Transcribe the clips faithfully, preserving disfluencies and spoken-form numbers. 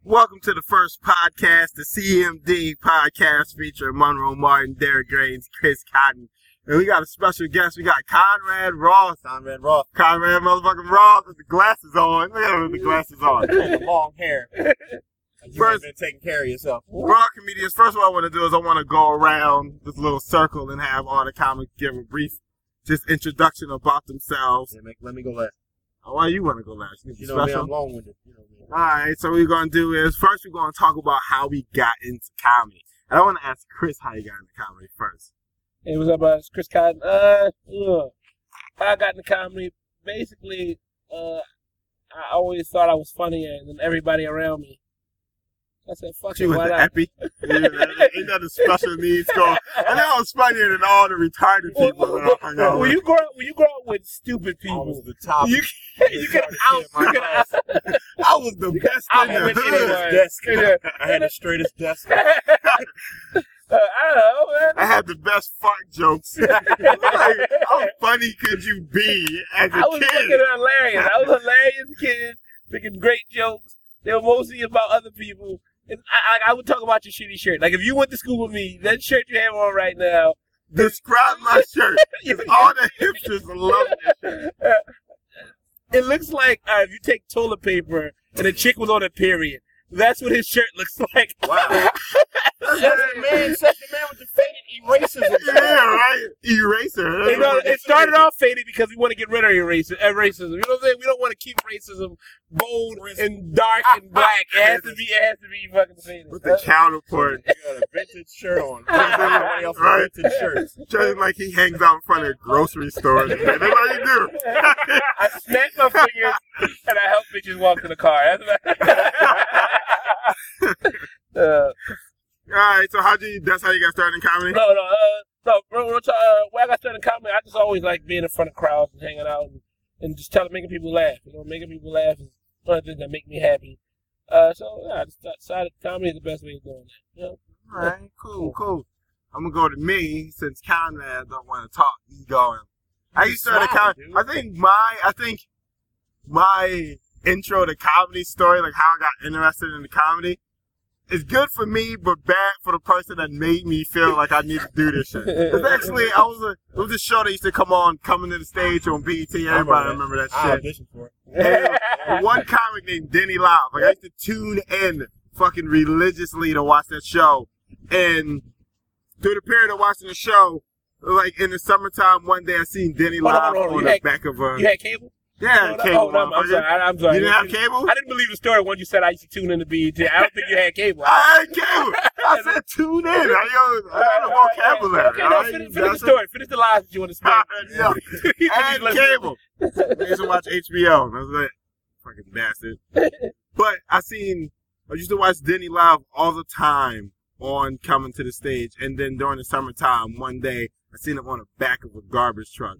Welcome to the first podcast, the C M D podcast featuring Monroe Martin, Derek Grains, Chris Cotton. And we got a special guest. We got Conrad Ross. Conrad Ross. Conrad motherfucking Ross with the glasses on. Look at him with the glasses on. The long hair. You First, been taking care of yourself. For our comedians, first what I want to do is I want to go around this little circle and have all the comics give a brief just introduction about themselves. Yeah, make, let me go last. Oh, why you want to go last? You, you know me, I'm long-winded. You know me. All right, so what we're going to do is first we're going to talk about how we got into comedy. And I want to ask Chris how you got into comedy first. Hey, what's up, uh, it's Chris Cotton. Uh, ugh. How I got into comedy, basically, uh, I always thought I was funnier than everybody around me. I said, fuck You it, with why the not? epi? Yeah, ain't that the special needs going? I know I was funnier than all the retarded people that I hung out when with. you grow up, when you grow up with stupid I people, was the top. you you can out, you can out. I was the best out in the with hood. anyone. desk. Yeah. I had the straightest desk. Uh, I don't know, man. I had the best fart jokes. Like, how funny could you be as a I was kid? fucking hilarious. I was a hilarious kid, making great jokes. They were mostly about other people. And I, I, I would talk about your shitty shirt. Like, if you went to school with me, that shirt you have on right now. Describe my shirt. All the hipsters love this shirt. It looks like uh, if you take toilet paper and a chick was on a period. That's what his shirt looks like. Wow. Such the man, such the man with the faded erases. Yeah, right? Eraser. You know, it started off faded because we want to get rid of eraser, uh, racism. You know what I'm saying? We don't want to keep racism bold and dark and black. It has to be, it has to be fucking faded. With the counterpart. You got a vintage shirt on. Everybody else with Right. vintage shirts. Just like he hangs out in front of grocery stores. That's what he do. I snap my fingers and I help bitches walk to the car. That's what I... uh, All right, so how you? That's how you got started in comedy? No, no, uh, no. Bro, uh, when I got started in comedy, I just always like being in front of crowds and hanging out and, and just telling, making people laugh. You know, making people laugh is one of the things that make me happy. Uh, so yeah, I just decided comedy is the best way of doing that. You know? All right, cool, cool. I'm gonna go to me since Conrad don't want to talk. He's going. I used to start comedy. I think my, I think my intro to comedy story, like how I got interested in the comedy, is good for me, but bad for the person that made me feel like I need to do this shit. It's actually, I was a, it was a show that used to come on, coming to the stage on B E T. Everybody remember that I shit. auditioned for it. And one comic named Denny Love. Like I used to tune in fucking religiously to watch that show. And through the period of watching the show, like in the summertime, one day I seen Denny Hold on, Love hold on, hold on. on You the had- back of a. You had cable? Yeah, Oh, cable. oh, I'm, I'm sorry. I, I'm sorry. You didn't have cable? I didn't believe the story when you said I used to tune in to B E T. I don't think you had cable. I had cable. I said tune in. I, yo, I got a vocabulary. Okay, no, all right? finish, finish the That's it. story. Finish the lies that you want to spend. Yeah. I had cable. I used to watch H B O. That's it. Fucking bastard. But I seen, I used to watch Denny Love all the time on Coming to the Stage. And then during the summertime, one day, I seen him on the back of a garbage truck.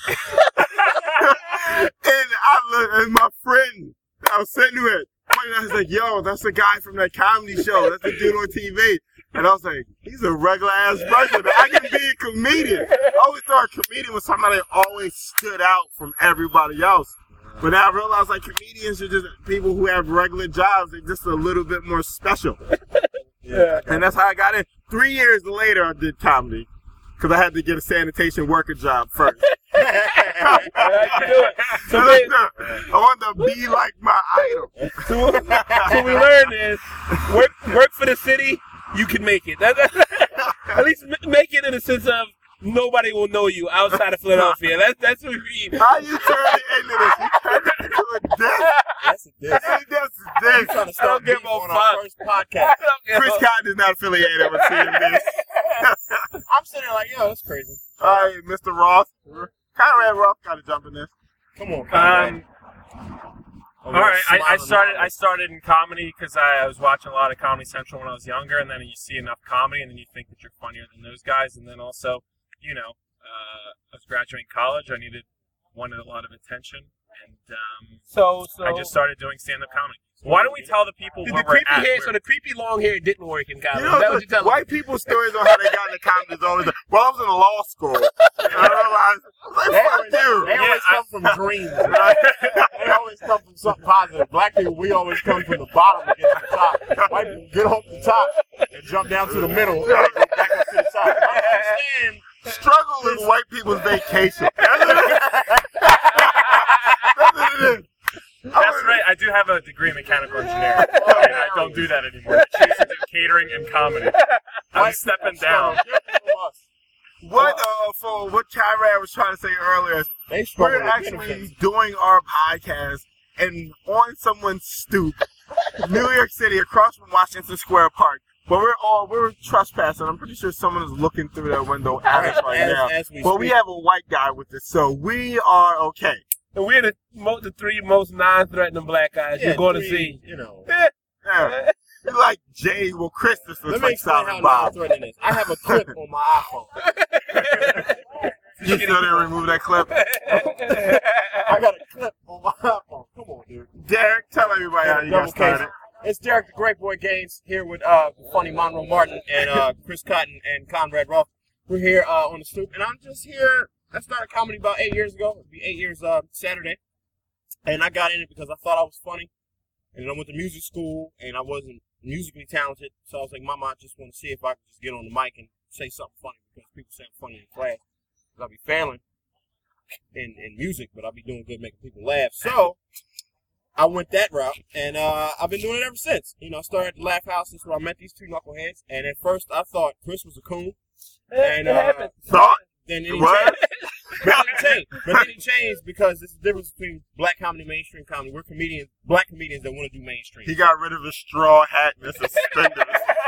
And I look, and my friend I was sitting with, I was like, yo, that's the guy from that comedy show. That's the dude on T V. And I was like, he's a regular ass person. I can be a comedian. I always thought a comedian was somebody that always stood out from everybody else. But now I realized like comedians are just people who have regular jobs. They're just a little bit more special. Yeah. And that's how I got in. Three years later, I did comedy. Because I had to get a sanitation worker job first. How you do it? So, I they, wanted to be like my idol. so, so we learned is work work for the city. You can make it. That, that, at least m- make it in the sense of nobody will know you outside of Philadelphia. That's that's what we mean. How you turn it into this? You turn it into a diss. That's a diss. Hey, that's a We're diss. trying to I don't start give beef a on fuck. our first podcast. I don't give Chris a- Cotton is not affiliated with C M D. I'm sitting there like, yo, that's crazy. All right, Mister Ross. Conrad Ross got to jump in this. Come on, Conrad. Um, Oh, all right, I, I smiling started. now. I started in comedy because I, I was watching a lot of Comedy Central when I was younger, and then you see enough comedy, and then you think that you're funnier than those guys, and then also, you know, uh, I was graduating college. I needed wanted a lot of attention, and um, So so I just started doing stand-up comedy. Why don't we tell the people The, where the we're creepy at? hair, We're- so the creepy long hair didn't work in college. You know, Is that what you tell white people's stories on how they got into comedy is always like, well, I was in law school. And I realized, I was like, They fuck always, you. they always Yeah, come from dreams. Right? They always come from something positive. Black people, we always come from the bottom to get to the top. White people get off the top and jump down to the middle and go back up to the top. I understand. Struggle is white people's vacation. That's what it is. That's what it is. That's right. I do have a degree in mechanical engineering, and I don't do that anymore. I choose to do catering and comedy. I'm stepping down. What uh, for what Conrad was trying to say earlier is They struggle we're with actually benefits. doing our podcast and on someone's stoop, New York City, across from Washington Square Park. But we're all we're trespassing. I'm pretty sure someone is looking through that window at us right As- now. as we But we speak. have a white guy with us, so we are okay. And we're the, mo- the three most non-threatening black guys Yeah, you're going to three, see. You know. Yeah. You like Jay, well, Chris just Let looks me like explain how Silent Bob. non-threatening it is. I have a clip on my iPhone. You still didn't remove that clip? I got a clip on my iPhone. Come on, dude. Derek, tell everybody how you Double got started. case. It's Derek the Great Boy Gaines here with uh, funny Monroe Martin and uh, Chris Cotton and Conrad Ruff. We're here uh, on the stoop, and I'm just here. I started comedy about eight years ago. It'll be eight years uh, Saturday. And I got in it because I thought I was funny. And then I went to music school, and I wasn't musically talented. So I was like, Mama, I just want to see if I could just get on the mic and say something funny because people say I'm funny in class. Because I'll be failing in, in music, but I'll be doing good making people laugh. So I went that route, and uh, I've been doing it ever since. You know, I started at the Laugh House. This is where I met these two knuckleheads. And at first, I thought Chris was a coon. And it uh, happened. Thought? then he What? changed. But then he changed. But then he changed because there's a difference between black comedy and mainstream comedy. We're comedians, black comedians that want to do mainstream. He got rid of his straw hat and his suspenders.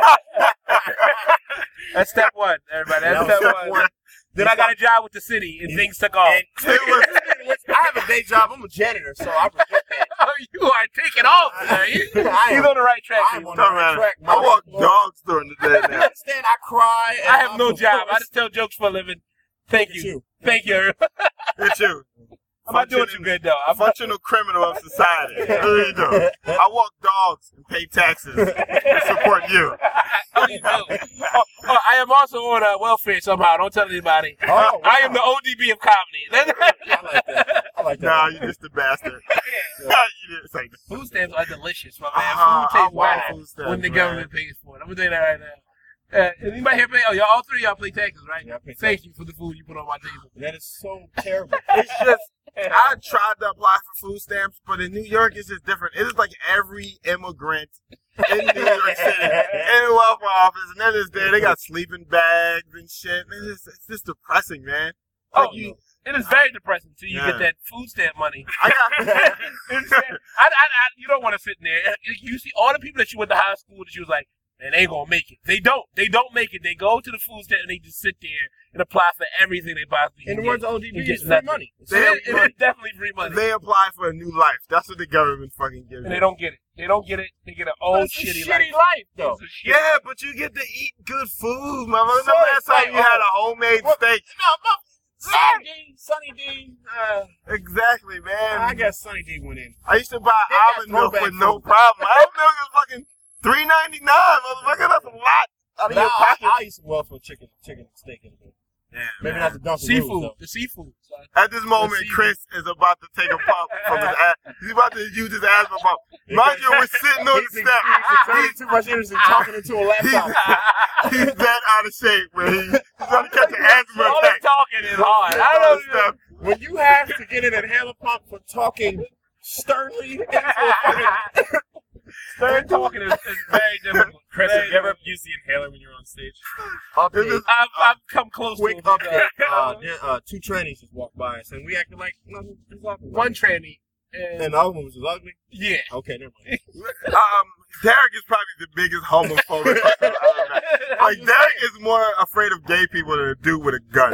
That's step one, everybody. That's That was step step one. one. Then I got a job with the city, and things took off. And it was, I have a day job. I'm a janitor, so I respect that. Oh, you are taking off. man. You- I He's am- on the right track. I'm people. on Don't the right matter. track. I walk man. dogs during the day You now. understand? I cry. and I have no I'm- job. I just tell jokes for a living. Thank Look at you. you. Thank you. It's you. I'm not doing too good, though. A I'm functional criminal of society. What do you do? I walk dogs and pay taxes and support you. How do you know? Oh, oh, I am also on uh, welfare somehow. Don't tell anybody. Oh, wow. I am the O D B of comedy. I like that. I like that. Nah, you just a bastard. you didn't say that. Food stamps are delicious, my man. Uh-huh, Food tastes I want better food stamps, when the man. government pays for it. I'm gonna tell you that right now. Uh, anybody here pay? Oh, y'all, all three of y'all pay taxes, right? Yeah, I pay Thank you for the food you put on my table. That is so terrible. It's just, I tried to apply for food stamps, but in New York, it's just different. It is like every immigrant in New York City in the welfare office, and then it's there. They got sleeping bags and shit. Man, it's, just, it's just depressing, man. Like Oh, you, it is very depressing until you Yeah. get that food stamp money. I got. It's- I, I, I, you don't want to sit in there. You see all the people that you went to high school that you was like, man, they ain't gonna make it. They don't. They don't make it. They go to the food stamp and they just sit there and apply for everything they possibly In can the words get. of O D B, You get it's free nothing. money. It is, it is definitely free money. They apply for a new life. That's what the government fucking gives and they you. don't get it. They don't get it. They get an But old it's a shitty, shitty life. life, though. It's a shit. Yeah, but you get to eat good food, motherfucker. So The last it's time like, you had a oh, homemade what- steak. No, no. Sunny D, Sunny D. Uh, Exactly, man. I guess Sunny D went in. I used to buy They got almond milk throwback with no food. problem. Almond milk is fucking three ninety nine, motherfucker. That's a lot out of Nah, your I, pocket. I used to well for chicken, chicken and steak in it. Yeah, Maybe man. not the Dunkin' Seafood. Rules, The seafood. son. At this moment, see. Chris is about to take a pump from his ass. He's about to use his asthma pump. Mind you, we're sitting on the He's, step. he's exerting too much energy talking into a He's, laptop. he's that out of shape where he, he's going to catch an asthma All the attack. talking is hard. I On don't the step. When you have to get an inhaler pump for talking sternly into a fucking... Stern talking is, is very difficult. Chris, Very have you ever used the inhaler when you're on stage? This is- I've, I've come close Quick to it. update. Uh, there, uh, two trannies just walked by us, and we acted like nothing was up. One tranny. And, And the other one was just ugly? yeah. Okay, never mind. Um, Derek is probably the biggest homophobic person I've ever met. Like, Derek is more afraid of gay people than a dude with a gun.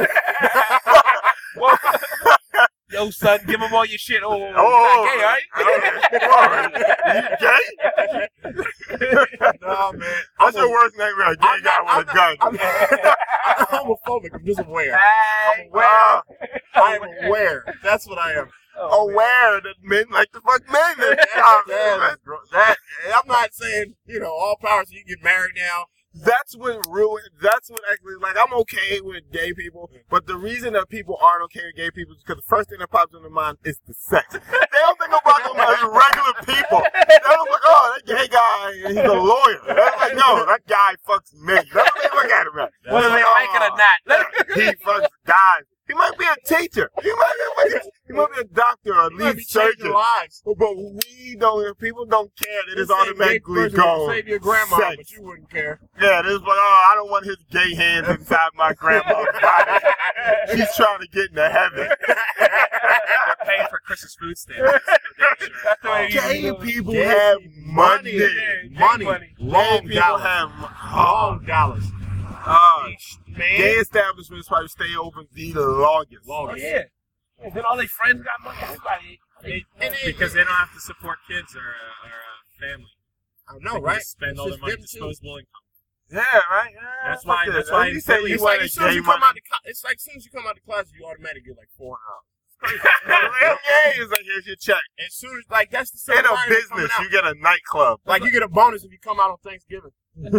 Well, yo, son, give him all your shit. Oh, you're Oh, not gay, right? You gay? No, man. That's I'm your a- worst nightmare, a gay I'm guy not- with a gun. I'm, I'm homophobic. I'm just aware. Hey, I'm aware. Ah, I am aware. That's what I am. Oh, aware that men like to fuck men. That, That, that, that, I'm not saying, you know, all powers you get married now. that's what ruined. That's what actually, like, I'm okay with gay people, but the reason that people aren't okay with gay people is because the first thing that pops in their mind is the sex. They don't think about them as regular people. They don't like, oh, that gay guy, he's a lawyer. They're like, no, that guy fucks men. That's what they look at him at. Whether they like it or not. He fucks guys. He might be a teacher. He might be, like, he might be a doctor or a You might lead be changing surgeon. lives. But we don't. People don't care. They just This same automatically gay person go. would save your grandma, sex. but you wouldn't care. Yeah, this is like, oh, I don't want his gay hands inside my grandma's body. She's trying to get into heaven. They're paying for Chris's food stamps. That's the way you Gay do it. people Gay have money. Yeah, Money, money. Gay long people dollars, have long dollars. uh, Each man, gay establishments probably stay open the longest. Oh, longest. yeah. And then all their friends got money. Everybody. They- And it- because they don't have to support kids or, uh, or uh, family. I They know, can right? just spend It's all their just money them two. disposable income. Yeah, right. Yeah, That's fuck why- that. that's why You in say Philly- you It's want like a as soon as gay you come money. out the co- it's like as soon as you come out the closet, you automatically get like four hundred dollars. Yeah, it's like, here's your check. As soon as like that's the In silver a lining of coming business, out. you get a nightclub. Like you get a bonus if you come out on Thanksgiving.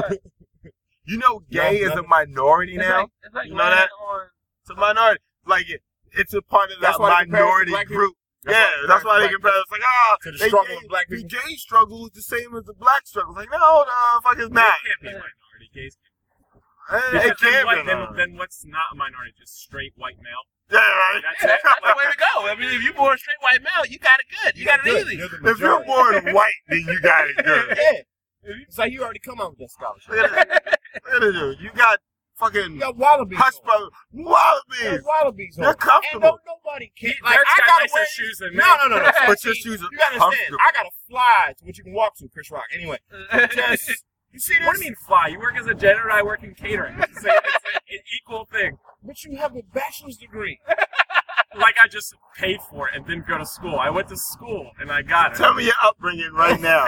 You know, gay No, is a nothing. minority It's now. like, it's like You know that? on It's a minority. Like, it, it's a part of that That's why they compare it to minority black people? group. That's yeah, why they that's why they compare compare. It's like, ah, to the they struggle gay, of black the people. gay struggle is the same as the black struggle. Like, no, the fuck is not. It can't be a minority. Gays Eh, It Because then, can't what, be. then, no. then what's not a minority? Just straight white male. Yeah, right. That's Yeah, it. that's the way to go. I mean, if you're born straight white male, you got it good. You, got it good. easy. You're the If you're majority. born white, then you got it good. Yeah. It's like you already come out with that scholarship. Look at this. Look at this. You got fucking You got wallabies. hush on. puppies, You wallabies. got wallabies. They're on. And comfortable. no, nobody cares. Like, Derek's I got gotta nicer wear shoes than me. No, no, no, no. But See, your shoes are you gotta understand. comfortable. I gotta fly to what you can walk to, Chris Rock. Anyway, just you see this? What do you mean fly? You work as a janitor and I work in catering. It's, the same, it's an equal thing. But you have a bachelor's degree. Like I just paid for it and didn't go to school. I went to school and I got it. Tell me your upbringing right now.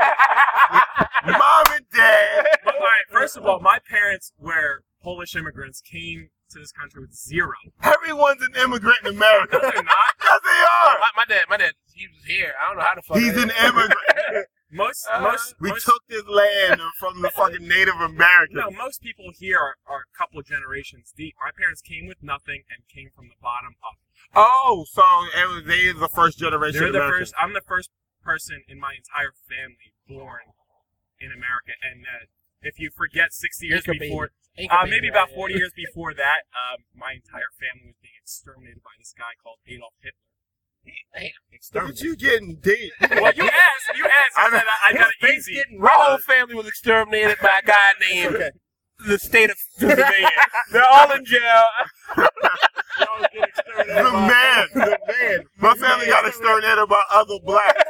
Mom and dad. But, all right, first of all, my parents were Polish immigrants, came to this country with zero. Everyone's an immigrant in America. No, they're not. Yes, they are. my, my dad, my dad, he was here. I don't know how the fuck. He's that an is. immigrant. Most, Uh, most, We most, took this land from the fucking Native Americans. no, most people here are, are a couple generations deep. My parents came with nothing and came from the bottom up. Oh, so it was, they are the first generation They're the Americans. first. I'm the first person in my entire family born in America, and uh, if you forget sixty years Inca baby. before, Inca uh, baby, maybe about right? forty years before that, um, my entire family was being exterminated by this guy called Adolf Hitler. Damn. Look Exterminate. at you getting deep. Well, you asked, you asked, I said I, I got it Face easy. getting My whole robbed. family was exterminated by a guy named Okay. the state of Pennsylvania. They're all in jail. Y'all get exterminated The by- man. The man. My family got exterminated by other blacks.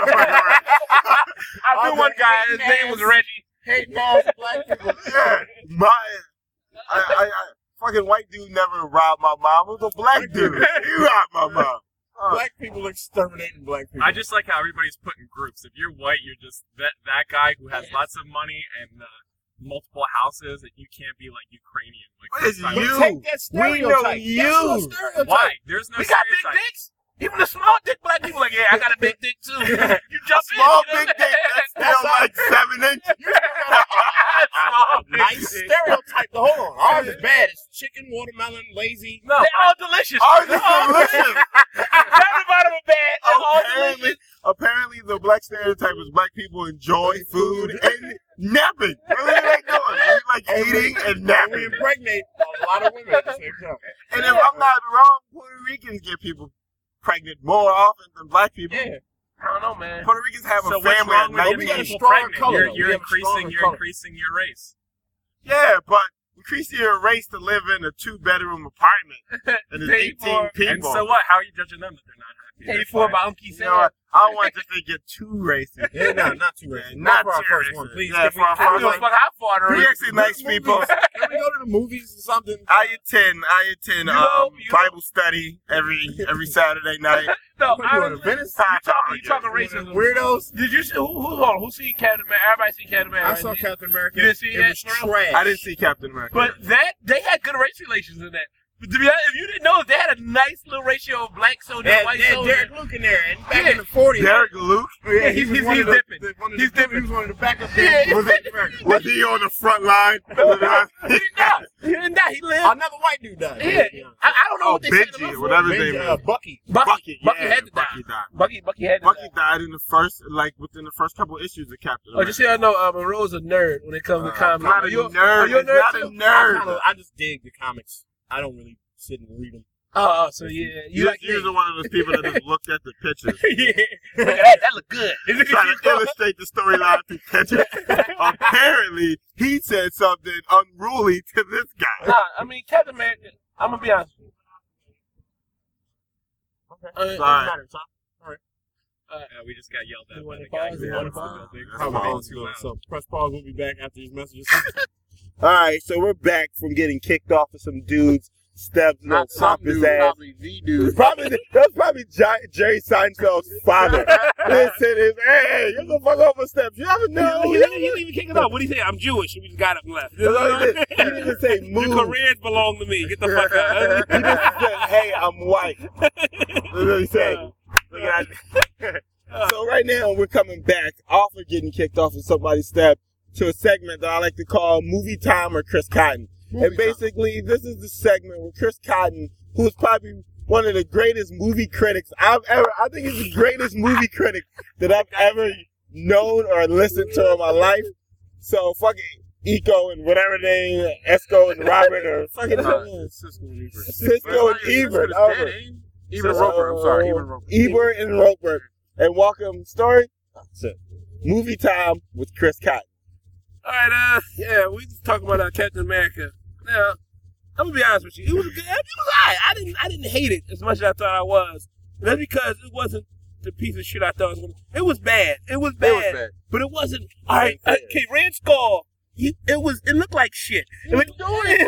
I knew one guy. His name was Reggie. Hate laws of black people. Yeah, my, I, I, I, fucking white dude never robbed my mom. It was a black dude. He robbed my mom. Uh, Black people exterminating black people. I just like how everybody's put in groups. If you're white, you're just that that guy who has lots of money and uh, multiple houses, and you can't be like Ukrainian. Like What is this time. But you? take that We know stereotype. you. That's your stereotype. Why? There's no We got big stereotype. dicks. Even the small dick black people like, yeah, I got a big dick too. You jump Small in. you know? big dick. That's still like seven inches. Small big Nice dick. stereotype. Hold on. Ours is bad. It's chicken, watermelon, lazy. No, They're all delicious. Ours They're is all delicious. None about them are bad. They're all Apparently, delicious. apparently, the black stereotype is black people enjoy food and napping. What are they like doing? They like eating and And we napping. impregnate a lot of women at the same time. And if I'm not wrong, Puerto Ricans get people pregnant more often than black people. Yeah. I don't know, man. Puerto Ricans have so a what's family wrong at with night. But we got a getting people stronger pregnant? color, You're, though. you're We have a increasing. stronger You're color. increasing your race. Yeah, but increasing your race to live in a two-bedroom apartment and there's Paid eighteen for- people. And so what? How are you judging them that they're not happy? Paid They're for fine. by Uncle You Sam. know what? I don't want this to get too racist. Yeah, no, not too racist. Not Not for our too first racist. one, please. Yeah, Can for our I first don't give a one. fuck how far the We race. actually nice Movies. people. Can we go to the movies or something? I attend, I attend You know, um, you know- Bible study every every Saturday night. No, What, I you was, going to Venice? you talking, you talking racism. Weirdos. Did you see, who, who, hold on, who seen Captain America? Everybody seen Captain America. I right? saw Did you- Captain America. You didn't see it that, was bro? trash. I didn't see Captain America. But that, they had good race relations in that. To be honest, if you didn't know, they had a nice little ratio of black soldiers and white soldiers. Derek Luke in there, and back Yeah. in the forties. Derek Luke? Yeah, he's- was he's- one he's of the- dipping. the- one of He's the- dipping. He was one of the backup Yeah. teams. Was, it, was he on the front line? He didn't die. He didn't die. He lived. Another white dude died. Yeah. I, I don't know Oh, what they said Benji, about whatever him. his name Benji, uh, is. Bucky. Bucky. Bucky, Bucky yeah, had to die. Bucky died. Bucky, Bucky had to Bucky die. died in the first, like, within the first couple issues of Captain Oh, just so y'all know, uh, Monroe's a nerd when it comes to Uh, comics. not a Are you, nerd. Are you a It's nerd not a too? nerd. I, kinda, I just dig the comics. I don't really sit and read them. Oh, oh, so yeah, you You like you're one of those people that just looked at the pictures. yeah. Look at that. That look good. Is it Trying to illustrate the storyline through pictures. Apparently, he said something unruly to this guy. Nah, I mean, Captain America, I'm going to be honest with you. Okay. Uh, Sorry. Matter, Tom. uh, Uh, we just got yelled at You by wanna the guy pause? who You owns wanna the pause? building. That's How fine. about too long? So press pause. We'll be back after these messages. All right, so we're back from getting kicked off of some dudes. Steps, you know, Not some pop his dude, ass. probably the dude. Probably the, that's probably J- Jerry Seinfeld's father. They said, "Is hey, you gonna fuck over steps? You never know." he, You didn't, he never didn't even kick it off. What did he say? I'm Jewish. And we just got up and left. That's all he did. He didn't even say Your move. careers belong to me. Get the fuck out. He just said, "Hey, I'm white." That's what he said. Look at that. So right now we're coming back off of getting kicked off of somebody's step to a segment that I like to call Movie Time or Chris Cotton. Movie and basically, this is the segment where Chris Cotton, who is probably one of the greatest movie critics I've ever, I think he's the greatest movie critic that I've ever known or listened to in my life. So fucking Eco and whatever name, Esco and Robert or fucking Cisco and Ebert. Cisco and Ebert. over. Ebert Roper. I'm sorry. Ebert Roper. Ebert and Roper. And welcome, story to Movie Time with Chris Cotton. All right, uh, yeah, we just talking about uh, Captain America. Now, I'm gonna be honest with you. It was good. It was alright. I didn't, I didn't hate it as much as I thought I was. And that's because it wasn't the piece of shit I thought it was gonna. It was bad. It was bad. It was bad. But it wasn't. All right, uh, okay. Red Skull. He, it was. It looked like shit. It was,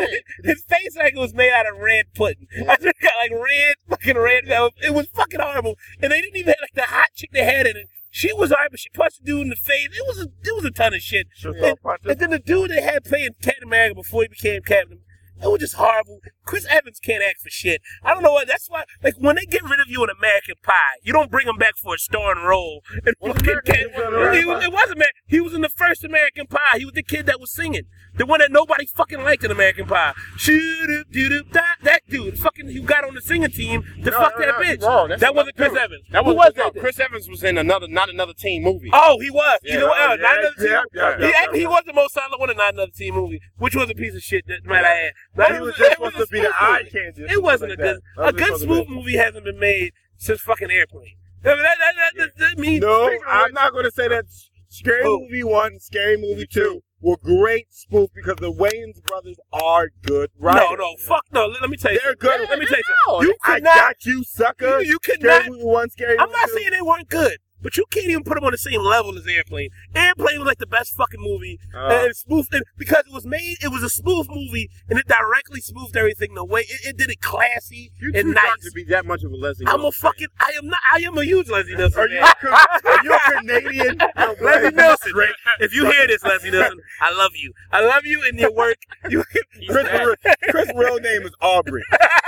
his face like it was made out of red pudding. I just got like red, fucking red. It was fucking horrible. And they didn't even have like the hot chick they had in it. She was alright, but she punched the dude in the face. It was a, it was a ton of shit. And, and then the dude they had playing Captain America before he became Captain, it was just horrible. Chris Evans can't act for shit. I don't know why. That's why, like, when they get rid of you in American Pie, you don't bring him back for a starring role. And fucking Captain, he was, it wasn't man. He was in the first American Pie. He was the kid that was singing, the one that nobody fucking liked in American Pie. Shoot-doop-doo-doop, that that dude, fucking, who got on the singing team to No, fuck no, that no, bitch. no, that's that wasn't Chris another Evans. That Who was, was no, that? Chris Evans was in another, not another team movie. Oh, he was. Yeah, you know, oh, uh, yeah, not another team. yeah, yeah, he, yeah, actually, he was the most solid one in not another team movie, which was a piece of shit. That might I add. But Now, he it was a- just it was supposed a to be the spoof eye movie. candy. or It something wasn't like a good. that. A That was good supposed to be- spoof movie hasn't been made since fucking Airplane. I mean, that, that, that, that, that means No, I'm not going to say that. Scary Oh. Movie one, Scary Movie two were great spoof because the Wayans brothers are good writers. no, no, fuck no. Let, let me tell you. They're something. good. Let me tell you No, something. You I could not. got you, sucker. You, you could Scary not. Movie one, Scary I'm Movie not two. saying they weren't good, but you can't even put them on the same level as Airplane. Airplane was like the best fucking movie, Uh, and it spoofed it because it was made. It was a spoof movie, and it directly spoofed everything the way it, it did it classy You and too drunk nice. to be that much of a Leslie. I'm a Nielsen fan. fucking. I am not. I am a huge Leslie Nielsen. Are you, fan. are you a Canadian? Leslie Nielsen. If you hear this, Leslie Nielsen, I love you. I love you in your work. You, Chris, Chris' real name is Aubrey.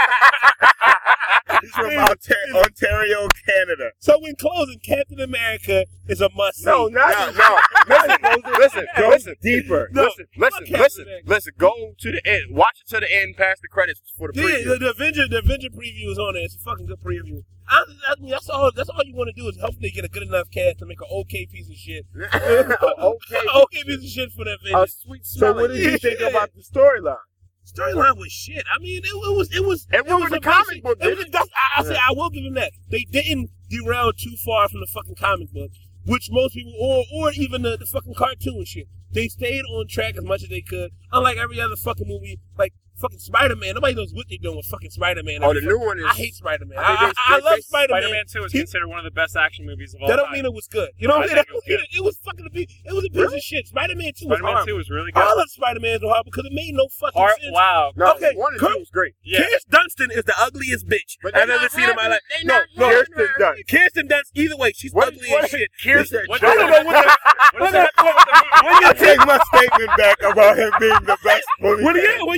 He's from Ontario, Ontario, Canada. so in closing, Captain America is a must see. No, not No, no. Listen, listen, Go listen. deeper. No. Listen, listen, Fuck listen, Captain listen. Go to the end. Watch it to the end, past the credits for the Yeah, preview. the, the Avenger, the Avenger preview is on there. It's a fucking good preview. I, I mean, that's all. That's all you want to do is hopefully get a good enough cast to make an okay piece of shit. okay. okay piece of shit for the A Avengers. sweet So smelling. what did you think about the storyline? Storyline was shit. I mean, it, it was, it was, It ruined was the a comic basic- book, It was, didn't it? that's, I, I say I will give them that. They didn't derail too far from the fucking comic book, which most people, or or even the, the fucking cartoon shit. They stayed on track as much as they could. Unlike every other fucking movie, like fucking Spider-Man. Nobody knows what they're doing with fucking Spider-Man. Oh, the new one is. I hate Spider-Man. I I, think I, they- I they- love they- Spider-Man. Spider-Man two is He- considered one of the best action movies of all That don't time. mean it was good. You know what I I mean? think That it was don't mean it, it was fucking a piece. It was a piece of shit. Spider-Man two was Spider-Man horrible. two was really good. All of Spider-Man was horrible because it made no fucking Or, sense. wow. No, Okay, one and Kurt- two was great. Yeah. Kirsten Dunstan is the ugliest bitch But I've they're ever not seen in my happy. life. They No, not no, happy. Kirsten Dunst. Kirsten Dunst. Either way, she's What- ugly what- as shit. Kirsten What- I don't know what the. What does that have to do with the movie? When I your take teeth, my statement back about him being the best movie. when, your, when your teeth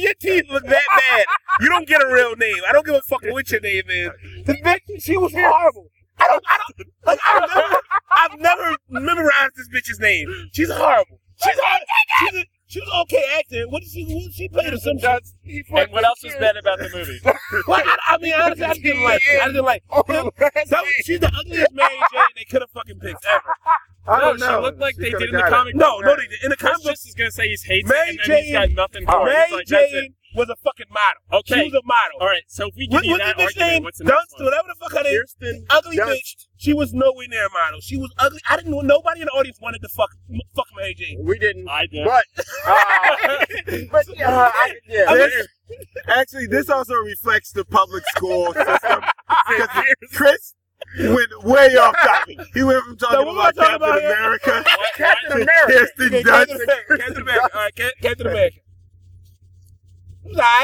look that bad. You don't get a real name. I don't give a fuck what your name is. This bitch, she was horrible. I don't, I don't, like, I've never, I've never memorized this bitch's name. She's horrible. She's horrible. She's a, she was okay acting. What did she, what did she play to some shit? And what else was bad about the movie? Well, I, I mean, honestly, I didn't like it. I didn't like it. That was- She's the ugliest Mary Jane they could have fucking picked ever. I No, don't she know. looked like She they coulda did in the got it. comic No, book. no, they did. In the Chris comic book, just is gonna say he's hates Mary it, and then he's got Jane- nothing for it. Mary He's like, that's it. Jane was a fucking model. Okay. She was a model. All right, so if we give What, you what that did this argument, name? what's the next Dunst, one? whatever the fuck her name. Kirsten Ugly Dunst. bitch. She was nowhere near a model. She was ugly. I didn't know nobody in the audience wanted to fuck fuck Mary Jane. We didn't. I did. But, uh, but yeah, I, yeah this, actually, this also reflects the public school system. Because Chris went way off topic. He went from talking So what am I about talking Captain about here? America Captain to America. Kirsten Okay, Dunst. Captain America. Captain America. All right, Cap- Captain America. It was all right.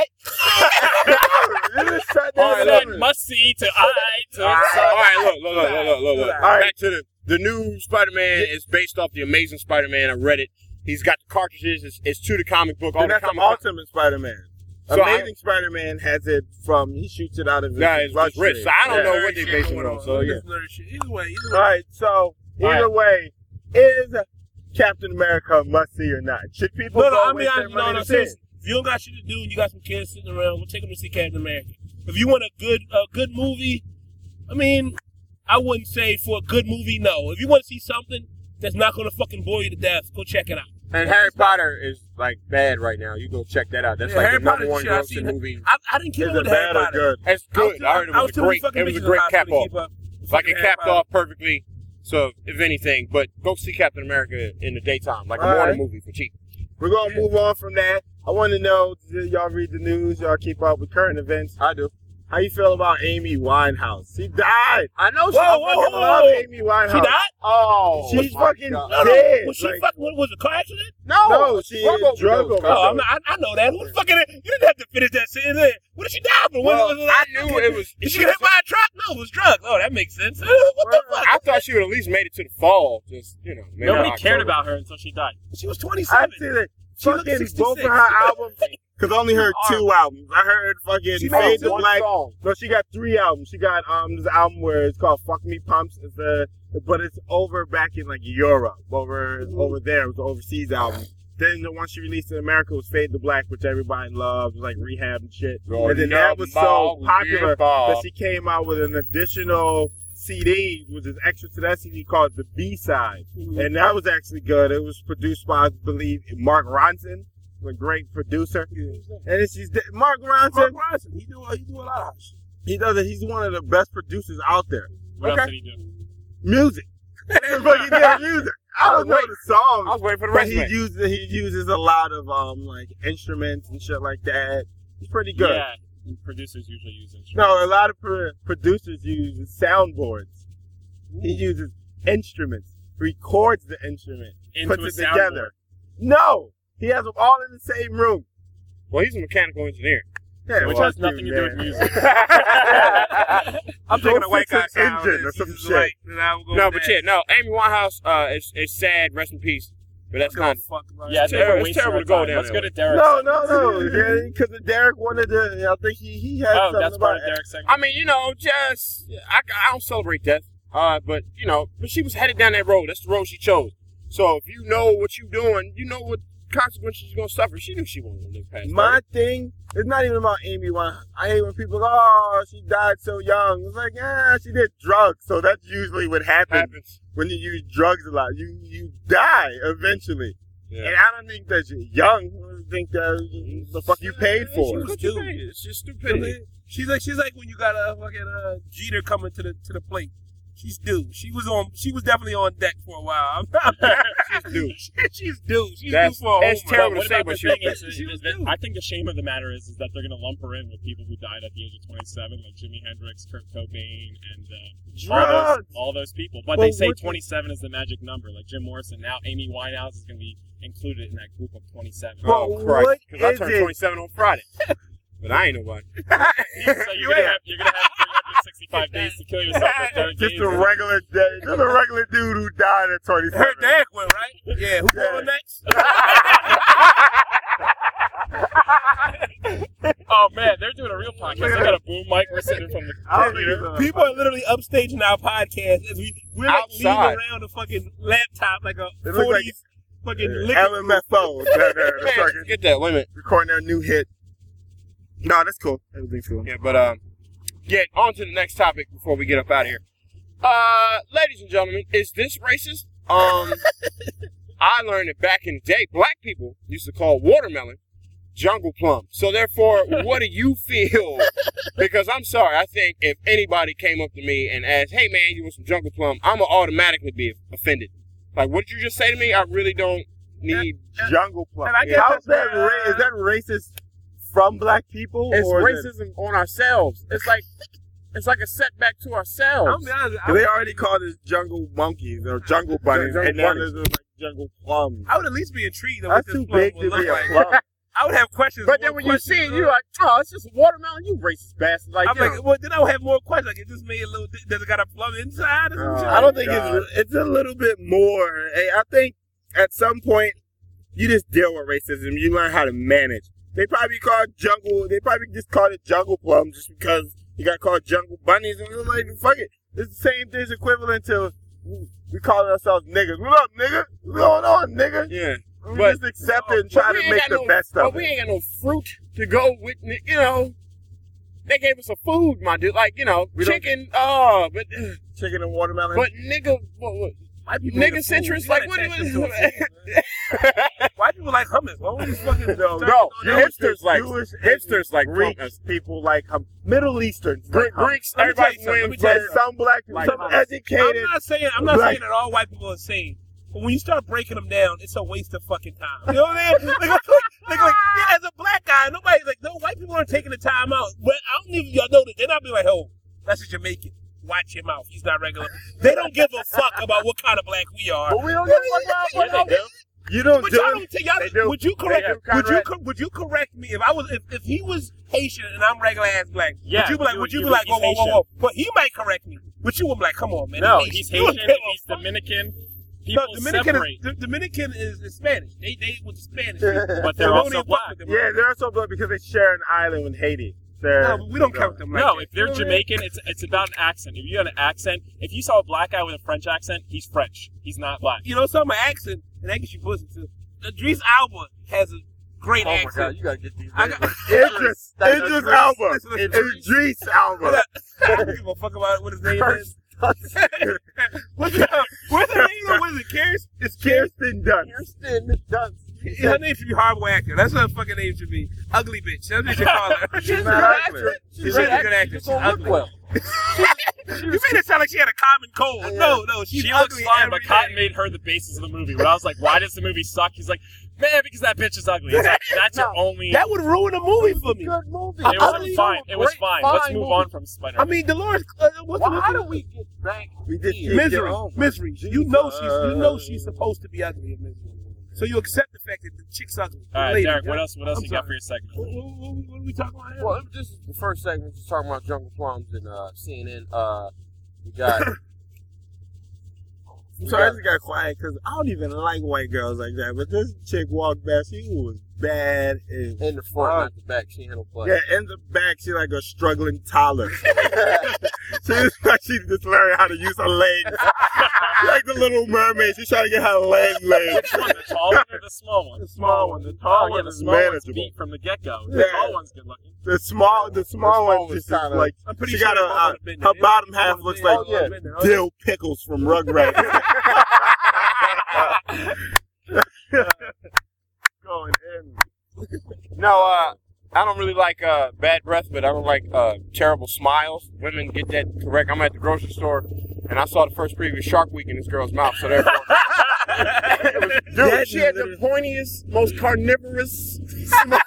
You just tried to All hit right, it. look, must see to eye to All right, side. all right, look, look, look, look, look, look. All right. Back to the the new Spider-Man is based off the Amazing Spider-Man. I read it. He's got the cartridges. It's, it's to the comic book. All And the that's the comic Ultimate Spider-Man. So Amazing Spider-Man has it from, he shoots it out of his Nah, it's bloodstream. just wrist. So I don't Yeah. know what they base it on. So yeah. Either way, either All way. right, so either All right. way, is Captain America a must-see or not? Should people No, go no, I mean, waste I, their you know money what I'm to see saying? it? If you don't got shit to do and you got some kids sitting around, we'll take them to see Captain America. If you want a good a good movie, I mean, I wouldn't say for a good movie, no. If you want to see something that's not going to fucking bore you to death, go check it out. And Harry Potter is like bad right now. You go check that out. That's Yeah, like Harry the number Potter one shit, I've grossing seen it. movie. I, I didn't keep Is up it with Harry bad or Potter. good? It's good. I heard it was, was a too many great. fucking It was a bitches great on cap High School off. to keep up with Like it fucking Harry capped Potter. off perfectly. So if anything, but go see Captain America in the daytime, like a All morning right. movie for cheap. We're going to move on from that. I want to know, do y'all read the news? Y'all keep up with current events? I do. How you feel about Amy Winehouse? She died. I know. Whoa, I whoa, fucking whoa, love whoa. Amy Winehouse. She died? Oh, She's my fucking God. No, no. dead. Was she Like, fucking, was it a car accident? No, No, she drug is drug overdose. overdose. Oh, I'm not, I, I know that. Who the fucking, you didn't have to finish that sentence there. What did she die from? What Well, was it? I knew it was. Did she get hit by a truck? No, it was drugs. Oh, that makes sense. What the fuck? I thought she would at least made it to the fall. Just you know, maybe Nobody October. cared about her until she died. She was I twenty-seven. see that. She looked Fucking both of sixty-six. her albums. Because I only heard two albums. I heard fucking She made Fade to one Black. song. No, she got three albums. She got um this album where it's called Fuck Me Pumps. It's the but it's over back in like Europe. Over over there. It was an overseas album. Then the one she released in America was Fade to Black, which everybody loved. It was like Rehab and shit. Oh, and then yeah, that was Bob so was popular good, Bob. that she came out with an additional C D, which is extra to that C D called the B Side. And that was actually good. It was produced by, I believe, Mark Ronson, a great producer. And then she's de- Mark Ronson. Mark Ronson, he do, he do a lot of shit. He does it. He's one of the best producers out there. What Okay. else did he do? Music. Fucking yeah, music. I don't know the I was songs, waiting for the but rest he of it. uses he uses a lot of um like instruments and shit like that. He's pretty good. Yeah, producers usually use instruments. No, a lot of pro- producers use soundboards. He uses instruments, records the instrument, Into puts a it soundboard. together. No, he has them all in the same room. Well, he's a mechanical engineer. Yeah, Which well, has nothing to do with man. music. I'm Go taking a white fix guy an sound. engine or It's some just shit. like, you know, we'll go No, with but that. yeah, no. Amy Winehouse, uh, is is sad. Rest in peace. But that's not. Fuck, right. Yeah, It's never terrible- waste it's terrible your to go time. down Let's there. go to Derek. No, no, no. Yeah, because Derek wanted to. I think he he had Oh, something that's about part of Derek's segment. I mean, you know, just I, I don't celebrate death. Uh, but you know, but she was headed down that road. That's the road she chose. So if you know what you're doing, you know what consequences you're gonna suffer. She knew she wasn't gonna live past My that. thing is not even about Amy Winehouse. I hate when people go, "Oh, she died so young." It's like, yeah, she did drugs, so that's usually what happens Happens. when you use drugs a lot. You you die eventually, Yeah. and I don't think that you're young. I think that the fuck you paid for. She was What you stupid. paid? It's just I stupidity. mean, she's like she's like when you got a fucking uh, Jeter coming to the to the plate. She's due. She was on. She was definitely on deck for a while. She's due. She's due. She's That's- due for a that's home terrible run. to What say, about but the she thing was- is, she is was that due. I think the shame of the matter is, is that they're going to lump her in with people who died at the age of twenty-seven, like Jimi Hendrix, Kurt Cobain, and uh, all, those, Drugs. all those people. But Well, they say what- twenty-seven is the magic number, like Jim Morrison. Now Amy Winehouse is going to be included in that group of twenty-seven. Well, Oh Christ! what Because I is turned it? twenty-seven on Friday, but I ain't nobody. so you're going to have you're gonna have three hundred sixty-five days to kill yourself with thirty Just days. a regular day, just a regular dude who died at twenty-seven. Her dad went right. Yeah. Who Yeah. going next? real podcast. I got a boom mic. We're sitting from the I don't think computer. it's a- People are literally upstaging our podcast as we we're like leaning Outside. around a fucking laptop like a It looks like forties fucking liquor. L M F O. They're, they're, they're fucking Get that limit. recording their new hit. No, that's cool. Everything's cool. Yeah, but um, get on to the next topic before we get up out of here. Uh, ladies and gentlemen, is this racist? Um, I learned that back in the day, black people used to call watermelon jungle plum. So therefore, what do you feel? Because I'm sorry, I think if anybody came up to me and asked, "Hey man, you want some jungle plum?" I'm gonna automatically be offended. Like, what did you just say to me? I really don't need. Jungle plum. And I guess How's that's that? where, Ra- is that racist from black people? It's or is it- racism on ourselves. It's like it's like a setback to I'm ourselves. be honest, They already called it jungle monkeys or jungle bunnies, Jungle and now bunnies. there's like jungle plums. I would at least be intrigued of That's what too this plum big would to look be a like. plum. I would have questions. But then more when you questions, see it, uh, you're like, "Oh, it's just a watermelon, you racist bastard!" Like, I'm you like, know. well, then I would have more questions. Like, it just made a little. Does it got a plum inside? Or some Uh, shit? I don't think God. it's it's a little bit more. Hey, I think at some point you just deal with racism. You learn how to manage. They probably called jungle. They probably just called it jungle plum just because you got called jungle bunnies, and it was like, fuck it. It's the same thing's equivalent to we calling ourselves niggas. What up, nigga? What's going on, nigga? yeah. We But- just accept it and try But we to ain't make got the no- best But of we it. ain't got no fruit to go with, it, you know. They gave us a food, my dude. Like, you know, We don't- chicken. Oh, but Chicken and watermelon. but nigga, what, what, White people ain't nigga a fool. centrist. You Like, gotta what? attach what, them to a fool. White people like hummus. Why would you fucking No, start no, getting on that? hipsters like Jewish, hipsters like Greek hummus. people like hum. Middle Easterns Gre- like hummus. Greeks. Let me tell Everybody you something, let me wins. tell But you some black people, Like some hummus. educated. I'm not saying I'm not Black- saying that all white people are same, but when you start breaking them down, it's a waste of fucking time. You know what I mean? Like, like, like, like, yeah, as a black guy, nobody's like, no, white people aren't taking the time out. But I don't even y'all know that they're not be like, oh, that's a Jamaican. Watch your mouth. He's not regular. They don't give a fuck about what kind of black we are. But we don't give a fuck about Yeah, they do. You don't But do y'all it. don't take y'all. They do. Would you correct? They do Would you correct. cor- would you correct me if I was if, if he was Haitian and I'm regular ass black? Yeah, Would you be like? you Would would- you you be would- like? Whoa, he's whoa, whoa, Haitian. whoa! But he might correct me. But you would be like, come on, man. No, Haitian. he's You don't Haitian. give a He's fuck. Dominican. No, People Dominican separate, is, D- Dominican is, is Spanish. They they with the Spanish. people. but So they're we don't also even fuck black. with them. Yeah, they're also black because they share an island with Haiti. They're, No, but we don't count them like No, that. if they're You know what I mean? Jamaican, it's it's about an accent. If you have an accent, if you saw a black guy with a French accent, he's French. He's not black. You know, some accent, and that gets you pussy too. Idris Alba has a great Oh my accent. god, you gotta get these. I got- Idris, That's Idris Idris. Alba, Listen, listen. Idris Alba. I don't give a fuck about what his name is. What's the, what's her name? What is it? Kirsten? It's Kirsten Kirsten. Dunst. Kirsten Dunst. Her name should be horrible actor. That's what her fucking name should be. Ugly bitch. That's what you should call her. She's a good not actress. ugly. She's She's a a good good actress. actress. She's She's gonna look ugly. well. You made it sound like she had a common cold. No, no, she's She looks ugly fine, but every Cotton day. made her the basis of the movie. Where I was like, why does the movie suck? He's like, man, because that bitch is ugly. He's like, that's your only. That would ruin a movie for me. Good movie. It was Ugly. fine. It was Great, fine. Let's fine move movie. on from Spider. I mean, Dolores. Uh, what's Well, the how movie? do we get back? We just Yeah. keep Misery, your own. misery. You know she's, you know she's supposed to be ugly in misery. So you accept the fact that the chick's ugly. All right, Lady, Derek. yeah? What else? What else I'm you got sorry. for your segment? What, what, what, what are we talking about here? Well, this is the first segment. Just talking about jungle plums and uh, C N N. Uh, we got. I'm sorry, I just got quiet because I don't even like white girls like that. But this chick walked past, she was bad as In the front, not the back. She handled play. yeah. In the back, she like a struggling toddler. She was like she just learned how to use her legs. She like the Little Mermaid. She's trying to get her legs laid. Which one? The tall one or the small one? The small one. The Oh tall yeah, one the is small one's manageable. beat from the get go. The Yeah. tall one's good looking. The small, the small small one one's just is kinda- like I'm pretty she sure got a, that one uh, would've been her there. bottom That half would've looks been- like that would've been there. Oh, dill pickles from Rugrats. Going in. No, uh, I don't really like uh, bad breath, but I don't like uh, terrible smiles. Women get that correct. I'm at the grocery store, and I saw the first preview of Shark Week in this girl's mouth, so therefore. Dude, That she had the literally- pointiest, most carnivorous smile.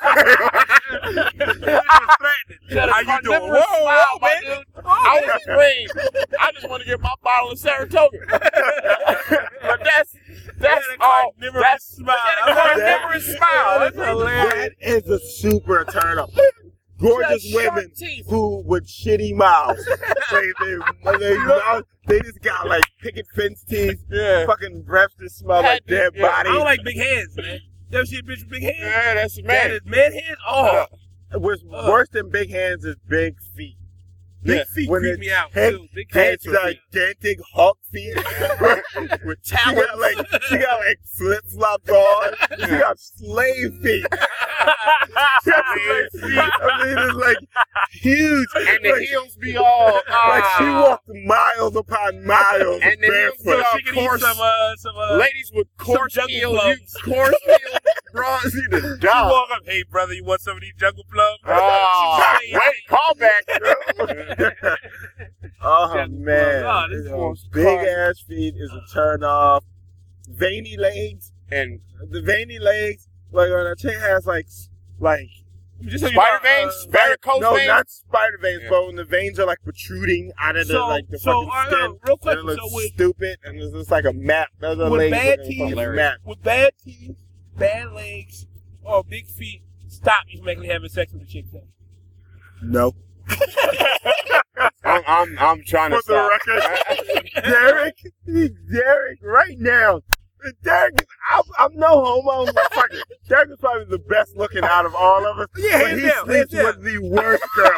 How you doing? Carnivorous Whoa, smile, whoa, my man. dude. I was afraid. I just want to get my bottle of Saratoga. But that's that's She had a all. carnivorous That's smile. She had a carnivorous smile. That That's hilarious. is a super turn up. Gorgeous She had sharp women teeth. who with shitty mouths. they, they, they, mouth- they just got like picket fence teeth, Yeah. fucking breath that smell like Had to- dead yeah. I body. don't like big hands, man. You ever see a bitch with big hands? Yeah, that's a That man. is man hands? Oh. what's Ugh. worse than big hands is big feet. Big Yeah. feet When creep it's me out head- too. Big Head hands are feet. gigantic Hulk feet with she got like she got like flip flops on. She got slave feet. She got slave feet. I mean, it's like huge. And the like, heels be all like she ah. walked miles upon miles And the heels be barefoot. all She can eat coarse. some, uh, some, uh, Ladies with coarse jungle heels, you plums. coarse heels, bras, you the You dog. walk up, hey brother, you want some of these jungle plums? Oh, She wait, call back. Oh Jungle man, plums. Oh, this You know, one's big hard. ass feet is a turn off. Veiny legs, And the veiny legs, like when a chick has like like Just so you spider know, veins, uh, varicose no, veins. not spider veins, Yeah. but when the veins are like protruding out of the So- like the so, fucking I skin, know, real quick, and it looks so with- stupid, and it's just like a map. Those are With legs bad looking teeth- like a map. with bad teeth, bad legs, or big feet, stop you from actually having sex with a chick. Though. No, I'm, I'm, I'm trying to for the stop. record, Derek, Derek, right now. Derek is, I'm, I'm no homo, motherfucker. Derek is probably the best looking out of all of us. Yeah, but hands he down, sleeps hands with the worst girl.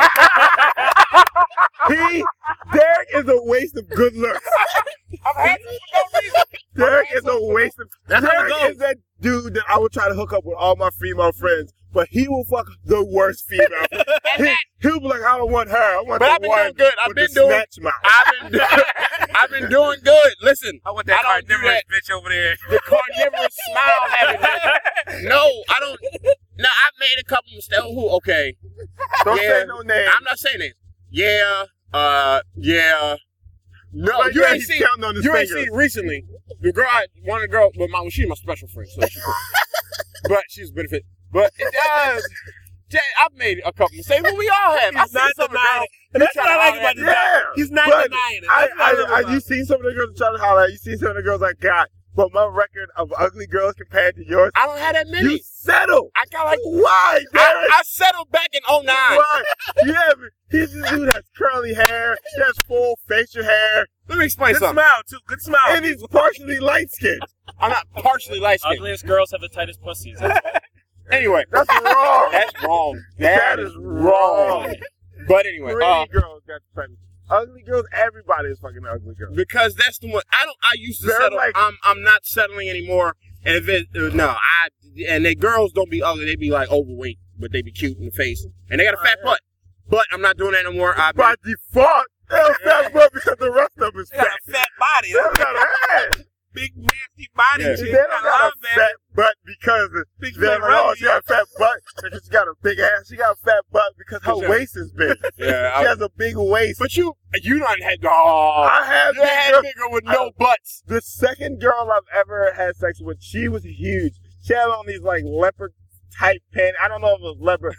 he, Derek is a waste of good looks. I'm happy for no reason. Derek is a waste of. That's how it Derek goes. is that dude that I would try to hook up with all my female friends, but he will fuck the worst female. he, he'll be like, I don't want her. I want But the I've been one doing good. I've with been the doing. snatch mouth. I've been, doing, I've been doing good. Listen, I want that I don't do carnivorous bitch over there. the carnivorous smile having. No, I don't. No, I've made a couple mistakes. Who? Okay, Don't Yeah. say no name. I'm not saying it. Yeah. Uh. Yeah. No, But you yeah, ain't he's seen. counting on his You ain't fingers. seen recently. The girl, I, one of the girls, but my, she's my special friend, so she cool. But she's a benefit. But it does. Jay, I've made a couple mistakes, but we all have. He's I've not seen some of the denying girls. it. And that's You what I try like to about this Yeah, guy. He's not but denying it. I, That's what I love I, I, about you it. seen some of the girls trying to holler at. You seen some of the girls I got, but my record of ugly girls compared to yours, I don't have that many. you settle. I got like. Why, Derek? I, I settled back in oh nine. Why? Yeah, but he's this dude has curly hair. He has full facial hair, Let me explain Good something. smile, too. Good smile. and he's partially light skinned. I'm not partially light skinned. Ugliest girls have the tightest pussies. That's Anyway, That's wrong. that's wrong. That is wrong. But anyway, Pretty uh, girls got pregnant. Ugly girls, everybody is fucking ugly girls. because that's the one. I don't. I used to They're settle. like- I'm. I'm not settling anymore. And if it, uh, no, I and they girls don't be ugly. They be like overweight, but they be cute in the face, and they got a fat yeah. butt. But I'm not doing that no more. I By default, they have fat butt because the rest of them is He got fat. a fat body. They don't got a head. Big, nasty body. Yeah. chick. They don't I got love a that. fat butt because Big they're fat like, oh, rubby. she got a fat butt because she got a big ass. She got a fat butt because her Yeah. waist is big. yeah. She I, has a big waist. but you, you done had. Oh, I have you big had girl- bigger with no butts. The second girl I've ever had sex with, she was huge. She had on these like leopard type pants. I don't know if it was leopard.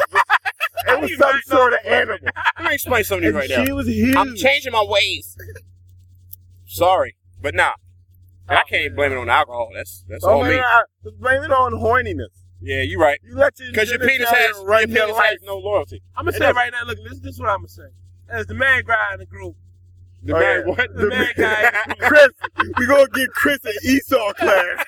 It was you some not know sort of it was leopard? animal. Let me explain something to you And right now. she was huge. I'm changing my ways. Sorry, but nah. And I can't even blame it on alcohol. That's that's Oh, all man, me. I, just blame it on horniness. Yeah, you right. You let your Because your penis has genitalia your run your penis life. has no loyalty. I'm going to It say doesn't. right now, look, this, this is what I'm going to say. As the man guy in the group, The Oh, man, yeah. what? the man guy, Chris, we gonna get Chris an Esau class.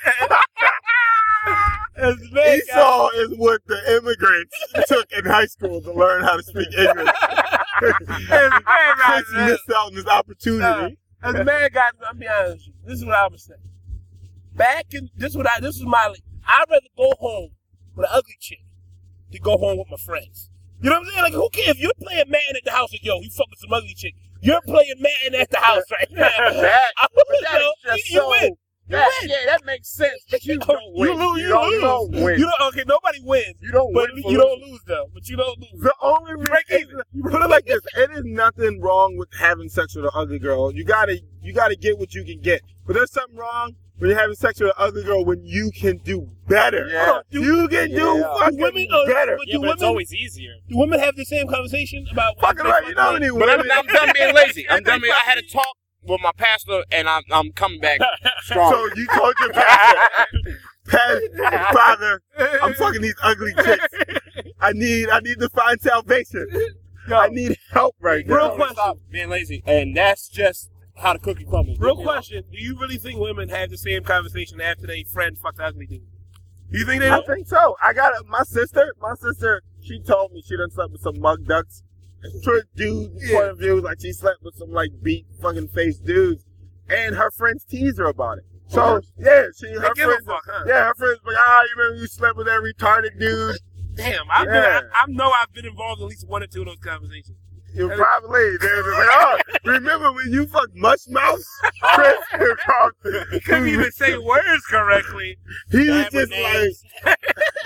as the man guy, Esau is what the immigrants took in high school to learn how to speak English. as the man guy, Chris missed out on this opportunity. as the man guy, I'm be honest with you. This is what I'm going to say. Back in, this is what I, this is my, I'd rather go home with an ugly chick to go home with my friends. You know what I'm saying? Like, who cares? If you're playing Madden at the house and yo, you fucking some ugly chick. You're playing Madden at the house right now. That, I, but you that know, is just you so. win. You that, win. Yeah, that makes sense. But you don't You win. lose. You, don't, lose. you don't win. You don't. Okay, nobody wins. You don't But win. for you don't losing. lose though. But you don't lose. The only reason, break even. put it like this: it is nothing wrong with having sex with an ugly girl. You gotta, you gotta get what you can get. But there's something wrong when you're having sex with an ugly girl when you can do better. Yeah. You can do Yeah. fucking Women are- better. but yeah, do but it's women, always easier. do women have the same conversation about Fucking right, you know how many But I'm, women. I'm done being lazy. I'm done being. I had a talk with my pastor, and I'm I'm coming back strong. So you told your pastor, Pastor, Father, I'm fucking these ugly chicks. I need, I need to find salvation. I need help right now. Real question. Stop being lazy, and that's just how the cookie crumbles. Real question: do you really think women have the same conversation after they friend fucked ugly dude? You think they I don't? think so. I got it. My sister, my sister, she told me she done slept with some mug ducks. True dude Yeah. point of view, like she slept with some like beat fucking face dudes, and her friends tease her about it. So Oh. yeah, she her They give a friends, fuck, huh? yeah, her friends like, ah, you remember you slept with that retarded dude? Damn, I've been, Yeah. I, I know I've been involved in at least one or two of those conversations. You probably they're like, oh, remember when you fucked Mush Mouth? Chris, He couldn't even say words correctly. he was Damn just it, like,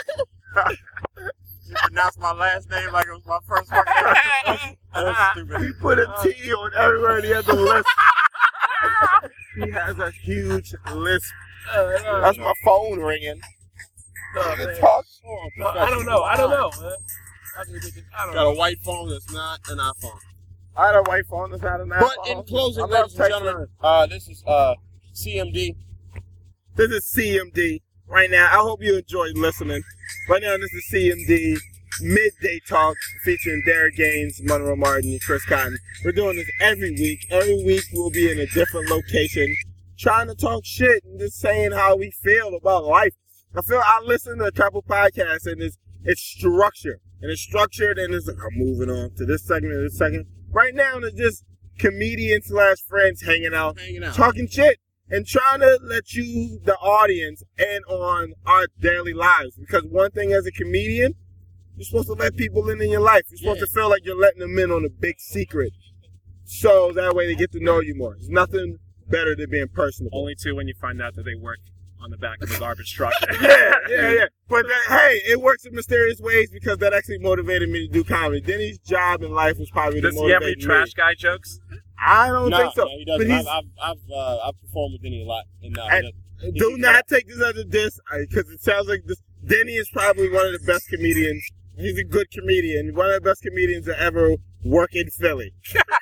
You pronounce my last name like it was my first fucking name. That's stupid. he put a T on everywhere and he had the list. He has a huge list. That's my phone ringing. Oh, Good man. talk. No, I don't know. I don't know. Man. I just- I don't Got know. a white phone that's not an iPhone. I had a white phone that's not an But iPhone. in closing, I love ladies and texting. gentlemen, uh, this is uh, C M D. This is C M D right now. I hope you enjoyed listening. Right now, this is C M D Midday Talk featuring Derek Gaines, Monroe Martin, and Chris Cotton. We're doing this every week. Every week we'll be in a different location, trying to talk shit and just saying how we feel about life. I feel I listen to a couple podcasts and it's it's structured. And it's structured and it's like, I'm moving on to this segment and this segment. Right now, it's just comedians slash friends hanging out, Hanging out. talking shit, and trying to let you, the audience, in on our daily lives. Because one thing as a comedian, you're supposed to let people in in your life. You're supposed Yeah. to feel like you're letting them in on a big secret. So that way they get to know you more. There's nothing better than being personable. Only two when you find out that they work on the back of a garbage truck. yeah, yeah, yeah. But that, hey, it works in mysterious ways because that actually motivated me to do comedy. Denny's job in life was probably Does the he have any motivation. trash guy jokes? I don't No, think so. no, he doesn't. But he's, I've, I've, I've, uh, I've performed with Denny a lot. And, uh, And- he doesn't. do not take this as a diss because it sounds like this. Denny is probably one of the best comedians. He's a good comedian. One of the best comedians to ever work in Philly.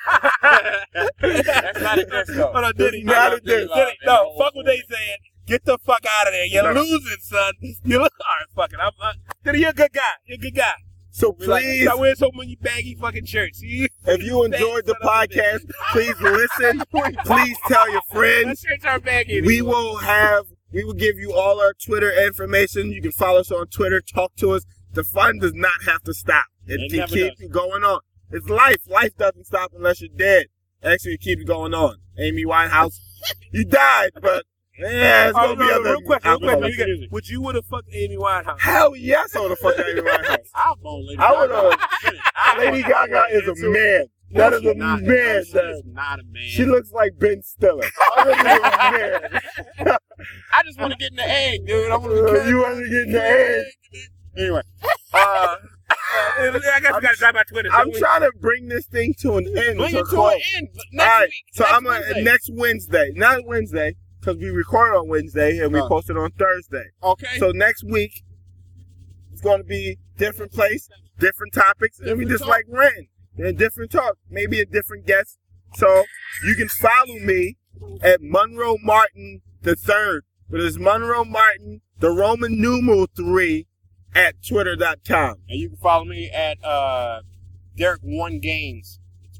That's not a diss, though. Hold on, Diddy. Not a love Diddy diss. Live, Diddy, and no, the fuck whole what they thing. saying. Get the fuck out of there. You're No. losing, son. You look all right. Fuck it. I'm, I, Diddy, you're a good guy. You're a good guy. So We like, please, stop wearing so many baggy fucking shirts. You, if you enjoyed the podcast, please listen. Please tell your my friends. shirts aren't baggy We anymore. will have, we will give you all our Twitter information. You can follow us on Twitter, talk to us. The fun does not have to stop. It, It can never keep does. going on. It's life. Life doesn't stop unless you're dead. Actually, it keeps going on. Amy Winehouse, you died, but yeah, it's Oh, gonna no, be no, other real quick, real quick. alcoholics. You got- Would you would have fucked Amy Winehouse? Hell yes, I would have fucked Amy Winehouse. I'll bone Lady I would Gaga. have. Lady Gaga is a man. That is a Not- man. She That is not a man. she looks like Ben Stiller. I really is a man. I just want to get in the egg, dude. I want Uh, to you want to get in the egg? Anyway, Uh, I guess we gotta drive by Twitter. I'm so we- trying to bring this thing to an end. bring to it a to close. an end next All right, week. so next I'm gonna Wednesday. next Wednesday, not Wednesday, because we record on Wednesday and we Uh. post it on Thursday. Okay. So next week it's going to be different place, different topics, and we Different just talk. like ran and different talk, maybe a different guest. So you can follow me at Monroe Martin the third, but it's Monroe Martin the Roman numeral three at twitter dot com. and you can follow me at uh, Derek One Games.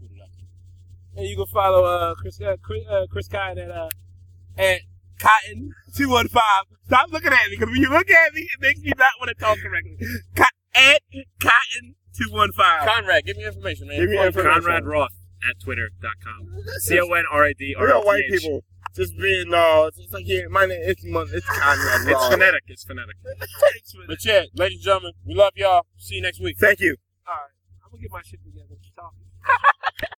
And you can follow uh, Chris uh, Chris, uh, Chris Cotton at uh, at Cotton two one five. Stop looking at me because when you look at me, it makes me not want to talk correctly. Co- at Cotton two one five. Conrad, give me information, man. Give me Before you information. finish. Conrad Roth at twitter dot com. C O N R A D R We O got white T H. people just being uh, it's just like yeah, my name it's Mon- it's Conrad. It's Ross. phonetic. It's phonetic. But yeah, ladies and gentlemen, we love y'all. See you next week. Thank you. All right, I'm gonna get my shit together. Talking.